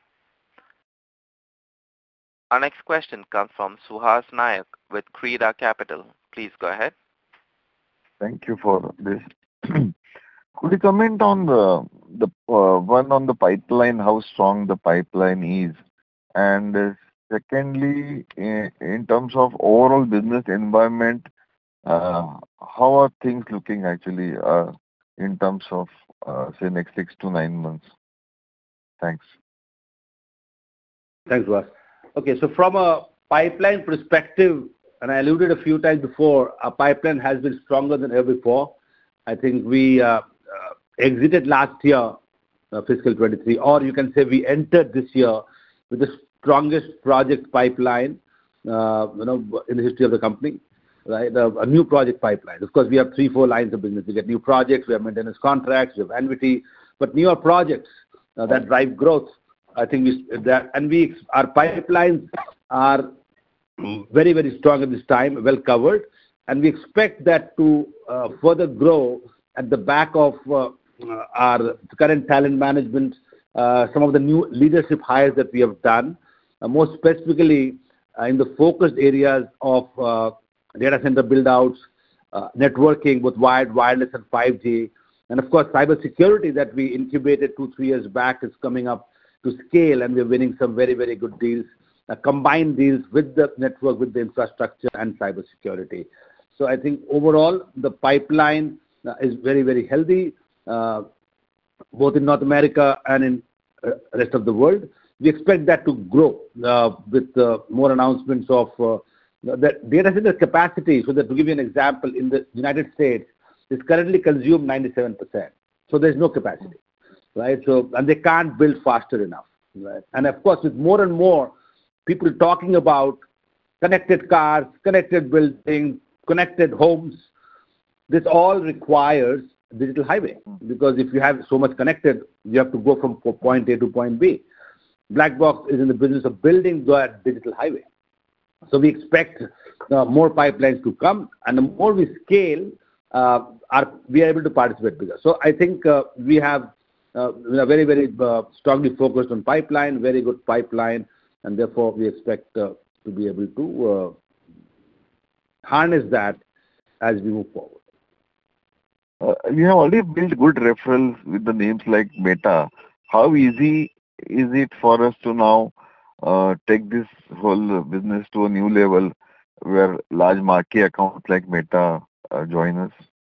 Our next question comes from Suhas Nayak with Krida Capital. Please go ahead. Thank you for this. Could you comment on the the uh, one on the pipeline, how strong the pipeline is, and uh, secondly, in, in terms of overall business environment, uh, how are things looking actually uh, in terms of uh, say next six to nine months? Thanks. Thanks, Vas. Okay, so from a pipeline perspective, and I alluded a few times before, our pipeline has been stronger than ever before. I think we uh, uh, exited last year, uh, fiscal twenty-three, or you can say we entered this year with the strongest project pipeline, uh, you know, in the history of the company. right? A, a new project pipeline. Of course, we have three, four lines of business. We get new projects, we have maintenance contracts, we have annuity, but newer projects uh, that drive growth. I think we that and we our pipelines are very very strong at this time, well covered, and we expect that to uh, further grow at the back of uh, our current talent management, uh, some of the new leadership hires that we have done, uh, more specifically uh, in the focused areas of uh, data center build-outs, uh, networking with wired, wireless, and five G, and of course cybersecurity that we incubated two, three years back is coming up to scale, and we're winning some very, very good deals, uh, combined deals with the network, with the infrastructure and cybersecurity. So I think overall the pipeline uh, is very, very healthy, uh, both in North America and in uh, rest of the world. We expect that to grow uh, with uh, more announcements of uh, the data center capacity. So that to give you an example, in the United States, is currently consumed ninety-seven percent. So there's no capacity. Right, so and they can't build faster enough, right? And of course, with more and more people talking about connected cars, connected buildings, connected homes, this all requires digital highway, because if you have so much connected, you have to go from point A to point B. BlackBox is in the business of building that digital highway, so we expect uh, more pipelines to come, and the more we scale, uh, our, we are able to participate bigger. So I think uh, we have. Uh, we are very, very uh, strongly focused on pipeline, very good pipeline, and therefore we expect uh, to be able to uh, harness that as we move forward. Uh, you have already built good referrals with the names like Meta. How easy is it for us to now uh, take this whole business to a new level where large marquee accounts like Meta uh, join us?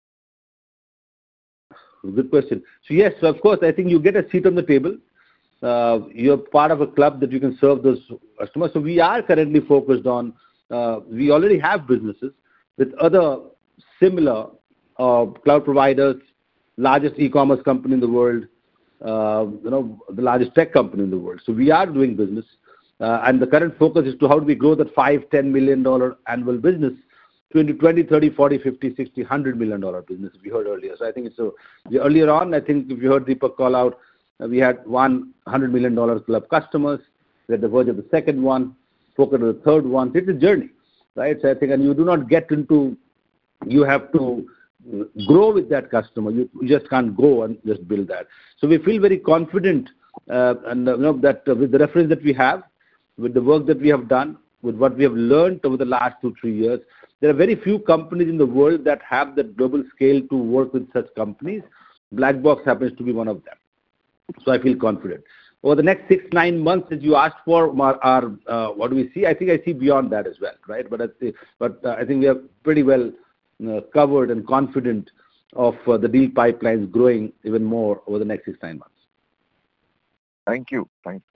Good question. So yes, so of course, I think you get a seat on the table. Uh, you're part of a club that you can serve those customers. So we are currently focused on, uh, we already have businesses with other similar uh, cloud providers, largest e-commerce company in the world, uh, you know, the largest tech company in the world. So we are doing business. Uh, and the current focus is to how do we grow that five, ten million dollar annual business twenty, thirty, forty, fifty, sixty, one hundred million dollar business we heard earlier. So I think it's so earlier on, I think if you heard Deepak call out, uh, we had one one hundred million dollar club customers. We're at the verge of the second one, focused on the third one. It's a journey, right? So I think, and you do not get into, you have to grow with that customer. You, you just can't go and just build that. So we feel very confident uh, and uh, you know, that uh, with the reference that we have, with the work that we have done, with what we have learned over the last two, three years, there are very few companies in the world that have the global scale to work with such companies. BlackBox happens to be one of them. So I feel confident. Over the next six, nine months, as you asked for, our, our uh, what do we see? I think I see beyond that as well, right? But I, see, but, uh, I think we are pretty well uh, covered and confident of uh, the deal pipelines growing even more over the next six, nine months. Thank you. Thank you.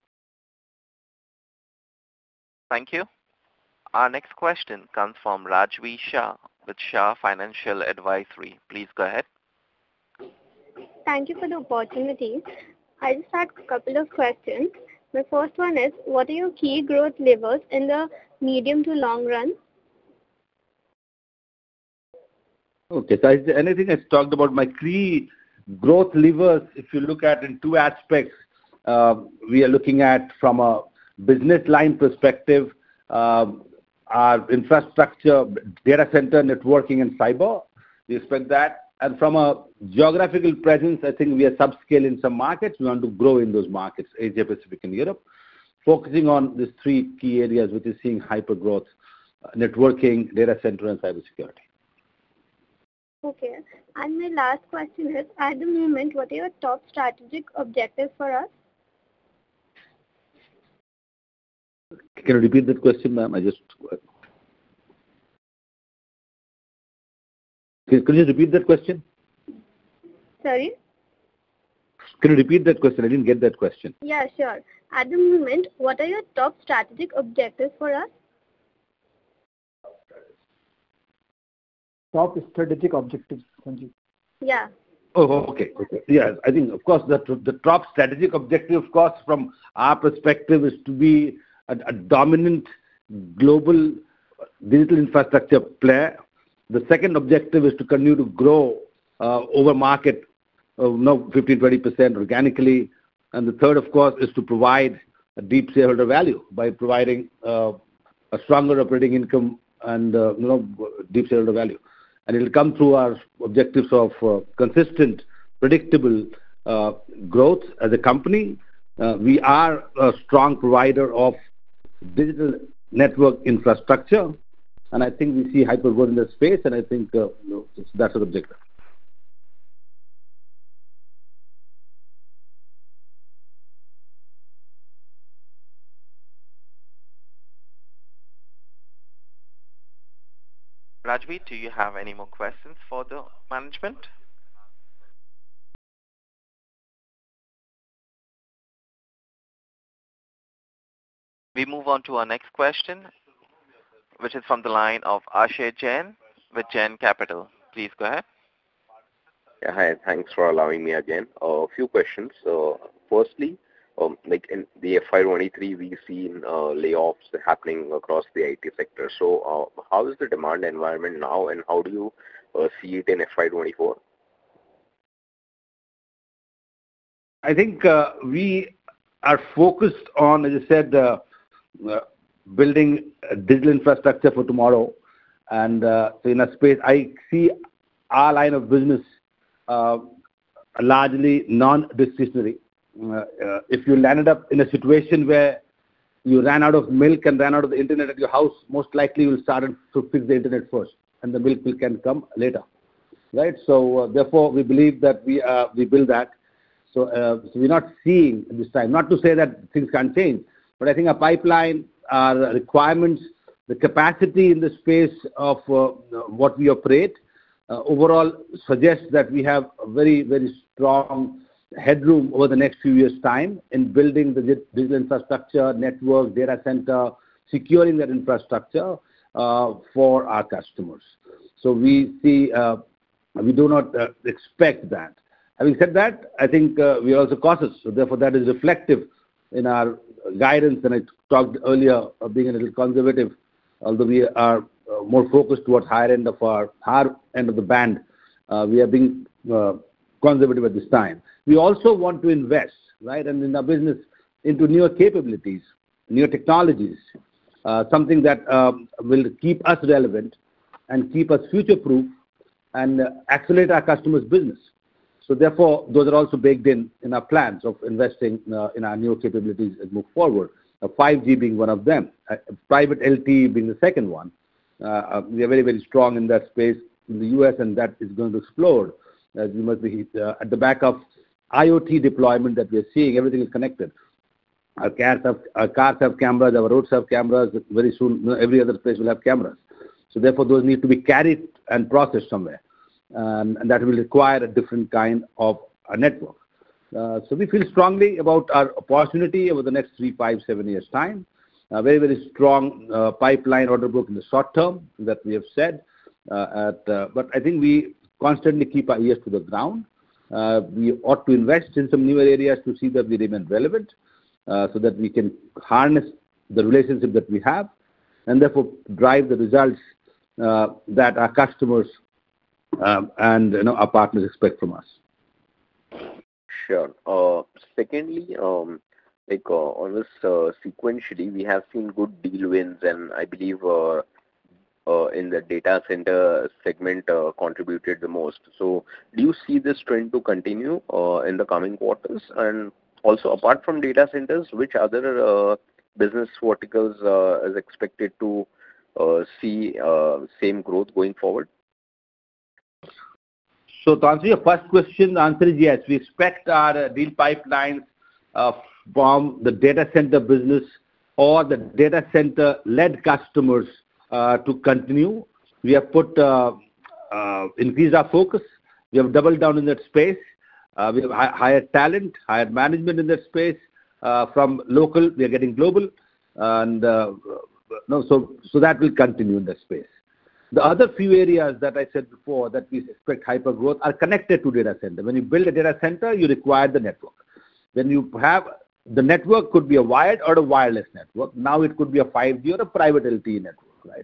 Thank you. Our next question comes from Rajvi Shah with Shah Financial Advisory. Please go ahead. Thank you for the opportunity. I just had a couple of questions. The first one is, what are your key growth levers in the medium to long run? Okay, so I, anything I talked about my key growth levers, if you look at in two aspects, uh, we are looking at from a business line perspective, uh, our infrastructure, data center, networking, and cyber. We expect that. And from a geographical presence, I think we are subscale in some markets. We want to grow in those markets, Asia Pacific and Europe, focusing on these three key areas, which is seeing hyper growth, uh, networking, data center, and cybersecurity. Okay. And my last question is, at the moment, what are your top strategic objectives for us? Can you repeat that question, ma'am? I just... Can, can you repeat that question? Sorry? Can you repeat that question? I didn't get that question. Yeah, sure. At the moment, what are your top strategic objectives for us? Top strategic objectives, Sanjeev. Yeah. Oh, okay. Okay. Yeah, I think, of course, the, the top strategic objective, of course, from our perspective is to be a, a dominant global digital infrastructure player. The second objective is to continue to grow uh, over market, uh, no, fifteen to twenty percent organically. And the third, of course, is to provide a deep shareholder value by providing uh, a stronger operating income and uh, you know deep shareholder value. And it will come through our objectives of uh, consistent, predictable uh, growth as a company. Uh, we are a strong provider of digital network infrastructure, and I think we see hyper growth in that space, and I think uh, you know, that's our objective. Rajveer, do you have any more questions for the management? We move on to our next question, which is from the line of Ashay Jain with Jain Capital. Please go ahead. Yeah, hi. Thanks for allowing me again. A uh, few questions. Uh, firstly, um, like in the F Y twenty-three, we've seen uh, layoffs happening across the I T sector. So, uh, how is the demand environment now, and how do you uh, see it in F Y twenty-four? I think uh, we are focused on, as I said, uh, uh, building a digital infrastructure for tomorrow. And uh, so in a space, I see our line of business uh, largely non-discretionary. Uh, uh, if you landed up in a situation where you ran out of milk and ran out of the internet at your house, most likely you will start to fix the internet first, and the milk will can come later, right? So uh, therefore, we believe that we uh, we build that. So, uh, so we're not seeing this time. Not to say that things can't change, but I think our pipeline, our requirements, the capacity in the space of uh, what we operate, uh, overall suggests that we have a very, very strong headroom over the next few years' time in building the digital infrastructure, network, data center, securing that infrastructure uh, for our customers. So we see, uh, we do not uh, expect that. Having said that, I think uh, we are also cautious. So therefore, that is reflective in our guidance. And I talked earlier of being a little conservative, although we are uh, more focused towards higher end of our higher end of the band. Uh, we are being uh, conservative at this time. We also want to invest, right, and in our business into newer capabilities, newer technologies, uh, something that um, will keep us relevant and keep us future-proof and uh, accelerate our customers' business. So therefore, those are also baked in in our plans of investing uh, in our newer capabilities and move forward. Uh, five G being one of them, uh, private L T E being the second one. Uh, we are very, very strong in that space in the U S, and that is going to explode. As we must be uh, at the back of IoT deployment that we are seeing. Everything is connected. Our cars have, our cars have cameras, our roads have cameras. Very soon, every other place will have cameras. So therefore, those need to be carried and processed somewhere. Um, and that will require a different kind of a network. Uh, so we feel strongly about our opportunity over the next three, five, seven years' time. A very, very strong uh, pipeline order book in the short term that we have said. Uh, at, uh, but I think we constantly keep our ears to the ground. Uh, we ought to invest in some newer areas to see that we remain relevant, uh, so that we can harness the relationship that we have, and therefore drive the results uh, that our customers um, and you know, our partners expect from us. Sure. Uh, secondly, um, like uh, on this uh, sequentially, we have seen good deal wins, and I believe uh, Uh, in the data center segment uh, contributed the most. So do you see this trend to continue uh, in the coming quarters? And also, apart from data centers, which other uh, business verticals uh, is expected to uh, see uh, same growth going forward? So to answer your first question, the answer is yes. We expect our uh, deal pipelines uh, from the data center business or the data center-led customers Uh, to continue. We have put uh, uh, increased our focus. We have doubled down in that space. Uh, we have hi- hired talent, hired management in that space. Uh, from local, we are getting global, and uh, no, so so that will continue in that space. The other few areas that I said before that we expect hyper growth are connected to data center. When you build a data center, you require the network. When you have the network, could be a wired or a wireless network. Now it could be a five G or a private L T E network. Right.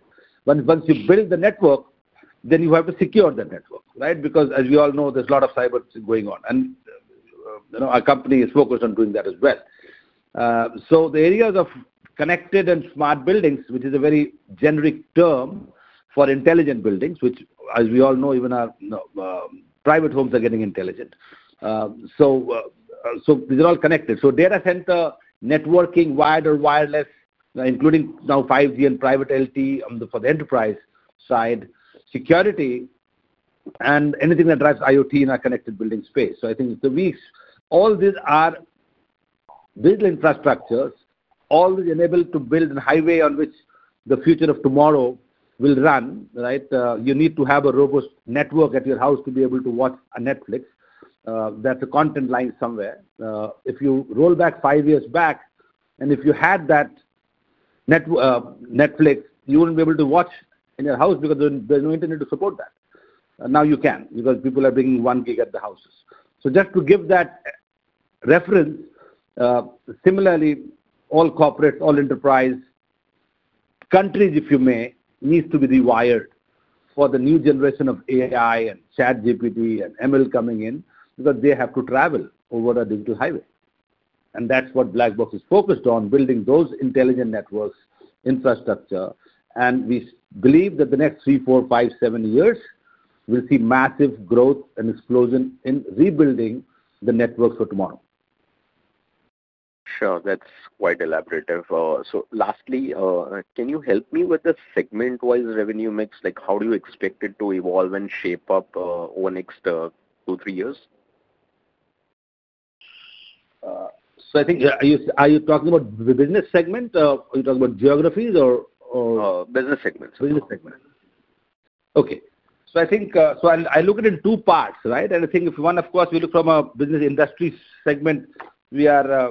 Once, once you build the network, then you have to secure the network, right? Because as we all know, there's a lot of cyber going on. And uh, you know, our company is focused on doing that as well. Uh, so the areas of connected and smart buildings, which is a very generic term for intelligent buildings, which as we all know, even our you know, uh, private homes are getting intelligent. Uh, so, uh, so these are all connected. So data center, networking, wired or wireless, uh, including now five G and private L T on the, for the enterprise side, security, and anything that drives IoT in our connected building space. So I think the weeks, all these are digital infrastructures, all these enabled to build a highway on which the future of tomorrow will run, right? Uh, you need to have a robust network at your house to be able to watch a Netflix. Uh, that's a content line somewhere. Uh, if you roll back five years back, and if you had that net, uh, Netflix, you wouldn't be able to watch in your house because there's no internet to support that. Uh, now you can, because people are bringing one gig at the houses. So just to give that reference, uh, similarly, all corporates, all enterprise, countries, if you may, needs to be rewired for the new generation of A I and Chat G P T and M L coming in, because they have to travel over a digital highway. And that's what Blackbox is focused on, building those intelligent networks, infrastructure. And we believe that the next three, four, five, seven years, we'll see massive growth and explosion in rebuilding the networks for tomorrow. Sure, that's quite elaborative. Uh, so lastly, uh, can you help me with the segment-wise revenue mix? Like, how do you expect it to evolve and shape up uh, over the next uh, two, three years? Uh, so I think, are you, are you talking about the business segment? Uh, are you talking about geographies or? or uh, business segments. Business segment. Okay. So I think, uh, so I, I look at it in two parts, right? And I think if one, of course, we look from a business industry segment, we are uh,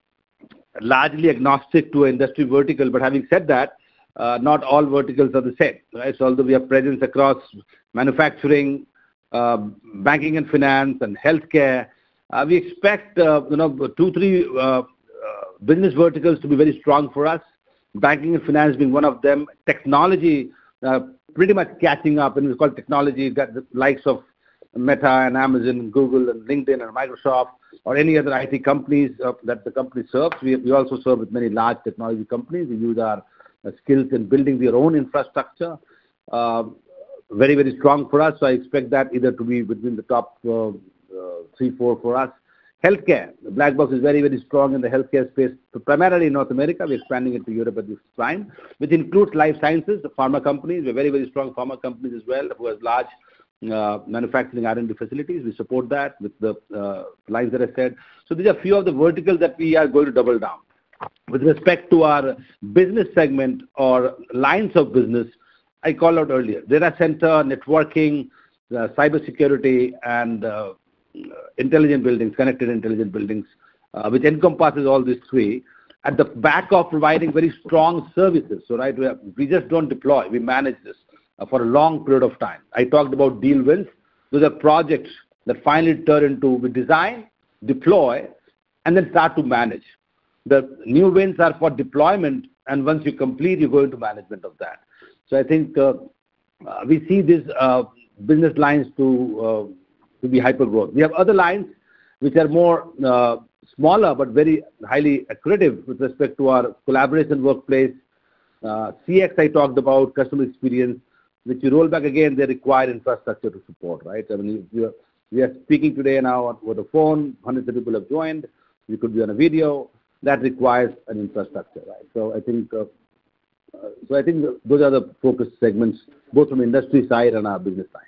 largely agnostic to an industry vertical. But having said that, uh, not all verticals are the same, right? So although we have presence across manufacturing, uh, banking and finance, and healthcare, uh, we expect, uh, you know, two, three uh, uh, business verticals to be very strong for us. Banking and finance being one of them. Technology, uh, pretty much catching up, and it's called technology, got the likes of Meta and Amazon and Google and LinkedIn and Microsoft, or any other I T companies uh, that the company serves. We, we also serve with many large technology companies. We use our uh, skills in building their own infrastructure. Uh, very, very strong for us. So I expect that either to be between the top uh, uh, three, four for us. Healthcare. Blackbox is very, very strong in the healthcare space, primarily in North America. We're expanding it to Europe at this time, which includes life sciences, the pharma companies. We're very, very strong pharma companies as well, who has large uh, manufacturing R and D facilities. We support that with the uh, lines that I said. So these are a few of the verticals that we are going to double down. With respect to our business segment or lines of business, I called out earlier, data center, networking, uh, cybersecurity, and uh, intelligent buildings, connected intelligent buildings, uh, which encompasses all these three, at the back of providing very strong services. So, right, we, have, we just don't deploy, we manage this uh, for a long period of time. I talked about deal wins. Those are projects that finally turn into we design, deploy, and then start to manage. The new wins are for deployment, and once you complete, you go into management of that. So I think uh, uh, we see these uh, business lines to uh, to be hyper growth. We have other lines which are more uh, smaller but very highly accretive with respect to our collaboration workplace. Uh, C X I talked about, customer experience, which you roll back again, they require infrastructure to support, right? I mean, you, we are speaking today now over the phone, hundreds of people have joined, you could be on a video, that requires an infrastructure, right? So I think, uh, uh, so I think those are the focus segments, both from industry side and our business side.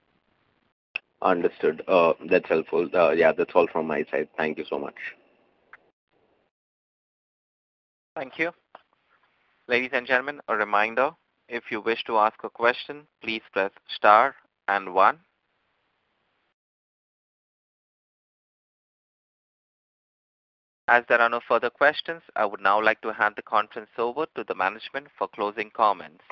Understood. Uh, that's helpful. Uh, yeah, that's all from my side. Thank you so much. Thank you. Ladies and gentlemen, a reminder, if you wish to ask a question, please press star and one. As there are no further questions, I would now like to hand the conference over to the management for closing comments.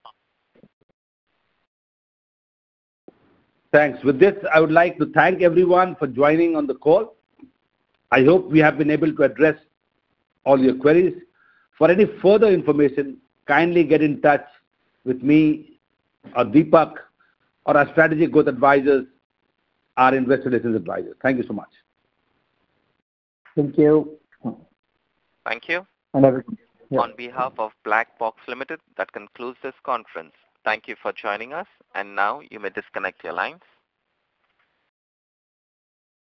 Thanks. With this, I would like to thank everyone for joining on the call. I hope we have been able to address all your queries. For any further information, kindly get in touch with me, or Deepak, or our strategic growth advisors, our investor relations advisors. Thank you so much. Thank you. Thank you. And everything. Yeah. On behalf of Black Box Limited, that concludes this conference. Thank you for joining us, and now you may disconnect your lines.